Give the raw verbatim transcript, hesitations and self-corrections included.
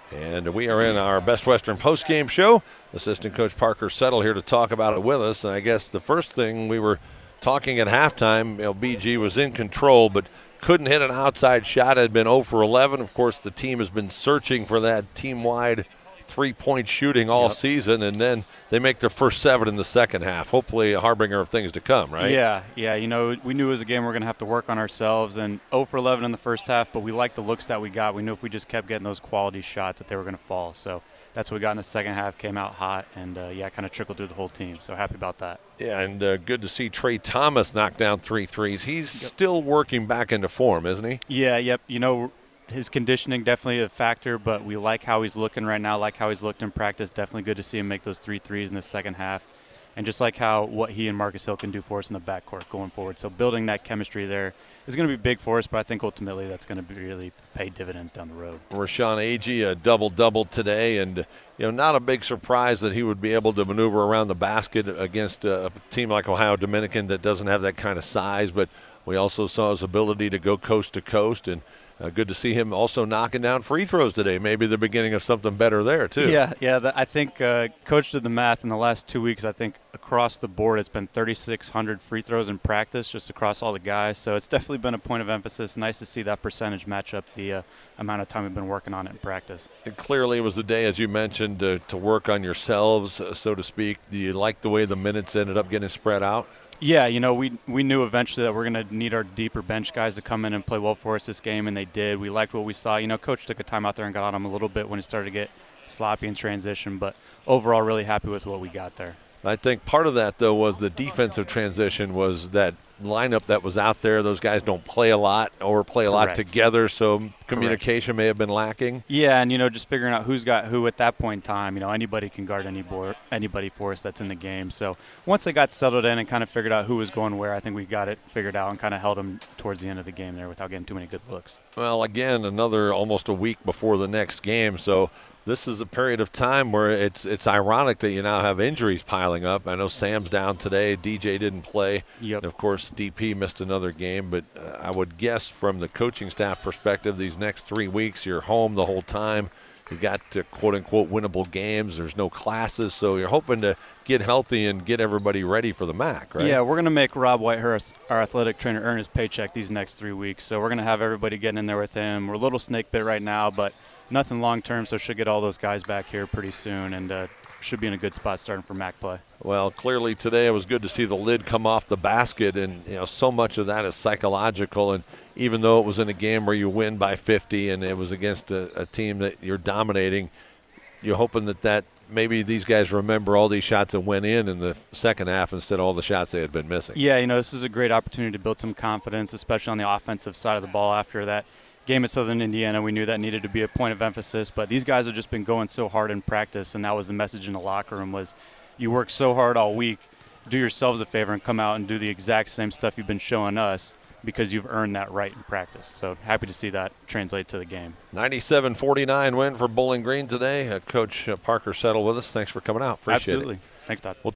And we are in our Best Western postgame show. Assistant Coach Parker Settle here to talk about it with us. And I guess the first thing we were talking at halftime, you know, B G was in control, but couldn't hit an outside shot. Had been zero for eleven. Of course, the team has been searching for that team-wide three-point shooting all yep. season, and then they make their first seven in the second half. Hopefully a harbinger of things to come, right? Yeah, yeah. You know, we knew it was a game we were going to have to work on ourselves, and zero for eleven in the first half, but we liked the looks that we got. We knew if we just kept getting those quality shots that they were going to fall. So that's what we got in the second half, came out hot, and, uh, yeah, kind of trickled through the whole team. So happy about that. Yeah, and uh, good to see Trey Thomas knock down three threes. He's yep. still working back into form, isn't he? Yeah, yep. You know, his conditioning definitely a factor, but we like how he's looking right now, like how he's looked in practice. Definitely good to see him make those three threes in the second half. And just like how what he and Marcus Hill can do for us in the backcourt going forward. So building that chemistry there is going to be big for us, but I think ultimately that's going to be really pay dividends down the road. Rashawn Agee, a double-double today, and you know, not a big surprise that he would be able to maneuver around the basket against a team like Ohio Dominican that doesn't have that kind of size, but we also saw his ability to go coast to coast, and Uh, good to see him also knocking down free throws today. Maybe the beginning of something better there, too. Yeah, yeah. The, I think uh, Coach did the math in the last two weeks. I think across the board it's been thirty-six hundred free throws in practice just across all the guys. So it's definitely been a point of emphasis. Nice to see that percentage match up the uh, amount of time we've been working on it in practice. And clearly it was a day, as you mentioned, uh, to work on yourselves, uh, so to speak. Do you like the way the minutes ended up getting spread out? Yeah, you know, we we knew eventually that we're going to need our deeper bench guys to come in and play well for us this game, and they did. We liked what we saw. You know, Coach took a time out there and got on them a little bit when it started to get sloppy in transition, but overall really happy with what we got there. I think part of that, though, was the defensive transition was that lineup that was out there. Those guys don't play a lot or play a Correct. lot together, so communication Correct. may have been lacking. Yeah, and, you know, just figuring out who's got who at that point in time. You know, anybody can guard any board, anybody for us that's in the game. So once they got settled in and kind of figured out who was going where, I think we got it figured out and kind of held them towards the end of the game there without getting too many good looks. Well, again, another almost a week before the next game, so this is a period of time where it's it's ironic that you now have injuries piling up. I know Sam's down today. D J didn't play. Yep. And, of course, D P missed another game. But uh, I would guess from the coaching staff perspective, these next three weeks, you're home the whole time. You got uh, quote-unquote winnable games. There's no classes. So you're hoping to get healthy and get everybody ready for the M A C, right? Yeah, we're going to make Rob Whitehurst, our athletic trainer, earn his paycheck these next three weeks. So we're going to have everybody getting in there with him. We're a little snake bit right now, but nothing long-term, so should get all those guys back here pretty soon and uh, should be in a good spot starting for M A C play. Well, clearly today it was good to see the lid come off the basket, and you know so much of that is psychological. And even though it was in a game where you win by fifty and it was against a, a team that you're dominating, you're hoping that that maybe these guys remember all these shots that went in in the second half instead of all the shots they had been missing. Yeah, you know, this is a great opportunity to build some confidence, especially on the offensive side of the ball after that game at Southern Indiana. We knew that needed to be a point of emphasis, but these guys have just been going so hard in practice, and that was the message in the locker room was you work so hard all week, do yourselves a favor and come out and do the exact same stuff you've been showing us because you've earned that right in practice. So happy to see that translate to the game. ninety-seven forty-nine win for Bowling Green today. Uh, Coach uh, Parker Settle with us. Thanks for coming out. Appreciate Absolutely. it. Thanks, Todd. We'll